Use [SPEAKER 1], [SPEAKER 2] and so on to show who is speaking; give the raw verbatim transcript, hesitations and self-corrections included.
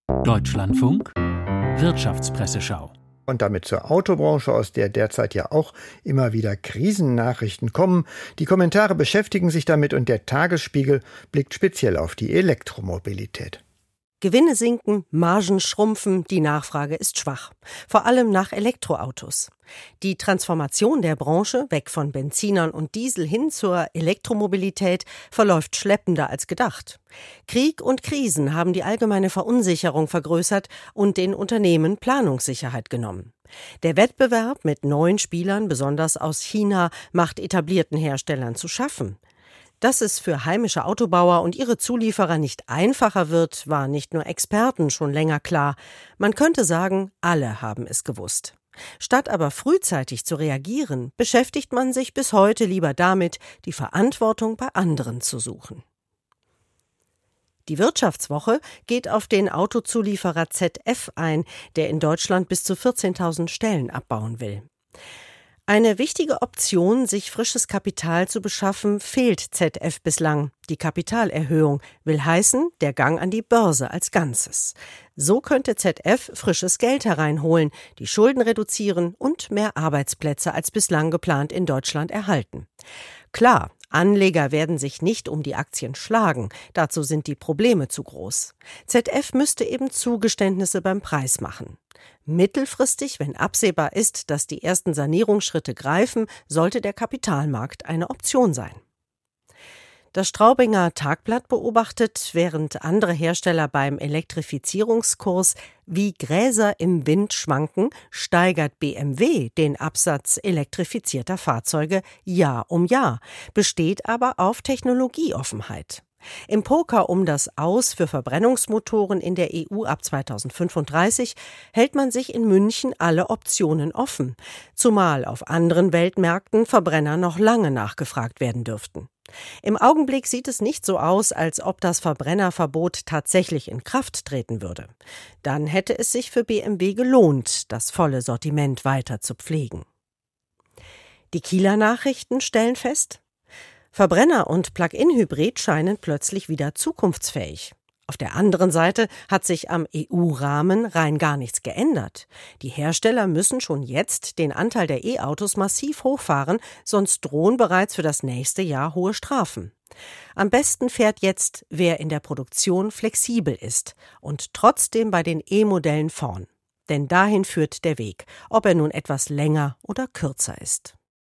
[SPEAKER 1] Deutschlandfunk Wirtschaftspresseschau.
[SPEAKER 2] Und damit zur Autobranche, aus der derzeit ja auch immer wieder Krisennachrichten kommen. Die Kommentare beschäftigen sich damit und der Tagesspiegel blickt speziell auf die Elektromobilität.
[SPEAKER 3] Gewinne sinken, Margen schrumpfen, die Nachfrage ist schwach. Vor allem nach Elektroautos. Die Transformation der Branche, weg von Benzinern und Diesel hin zur Elektromobilität, verläuft schleppender als gedacht. Krieg und Krisen haben die allgemeine Verunsicherung vergrößert und den Unternehmen Planungssicherheit genommen. Der Wettbewerb mit neuen Spielern, besonders aus China, macht etablierten Herstellern zu schaffen. Dass es für heimische Autobauer und ihre Zulieferer nicht einfacher wird, war nicht nur Experten schon länger klar. Man könnte sagen, alle haben es gewusst. Statt aber frühzeitig zu reagieren, beschäftigt man sich bis heute lieber damit, die Verantwortung bei anderen zu suchen. Die Wirtschaftswoche geht auf den Autozulieferer Z F ein, der in Deutschland bis zu vierzehntausend Stellen abbauen will. Eine wichtige Option, sich frisches Kapital zu beschaffen, fehlt Z F bislang. Die Kapitalerhöhung will heißen, der Gang an die Börse als Ganzes. So könnte Z F frisches Geld hereinholen, die Schulden reduzieren und mehr Arbeitsplätze als bislang geplant in Deutschland erhalten. Klar, Anleger werden sich nicht um die Aktien schlagen, dazu sind die Probleme zu groß. Z F müsste eben Zugeständnisse beim Preis machen. Mittelfristig, wenn absehbar ist, dass die ersten Sanierungsschritte greifen, sollte der Kapitalmarkt eine Option sein. Das Straubinger Tagblatt beobachtet, während andere Hersteller beim Elektrifizierungskurs wie Gräser im Wind schwanken, steigert B M W den Absatz elektrifizierter Fahrzeuge Jahr um Jahr, besteht aber auf Technologieoffenheit. Im Poker um das Aus für Verbrennungsmotoren in der E U ab zweitausendfünfunddreißig hält man sich in München alle Optionen offen, zumal auf anderen Weltmärkten Verbrenner noch lange nachgefragt werden dürften. Im Augenblick sieht es nicht so aus, als ob das Verbrennerverbot tatsächlich in Kraft treten würde. Dann hätte es sich für B M W gelohnt, das volle Sortiment weiter zu pflegen. Die Kieler Nachrichten stellen fest: Verbrenner und Plug-in-Hybrid scheinen plötzlich wieder zukunftsfähig. Auf der anderen Seite hat sich am E U-Rahmen rein gar nichts geändert. Die Hersteller müssen schon jetzt den Anteil der E-Autos massiv hochfahren, sonst drohen bereits für das nächste Jahr hohe Strafen. Am besten fährt jetzt, wer in der Produktion flexibel ist und trotzdem bei den E-Modellen vorn. Denn dahin führt der Weg, ob er nun etwas länger oder kürzer ist.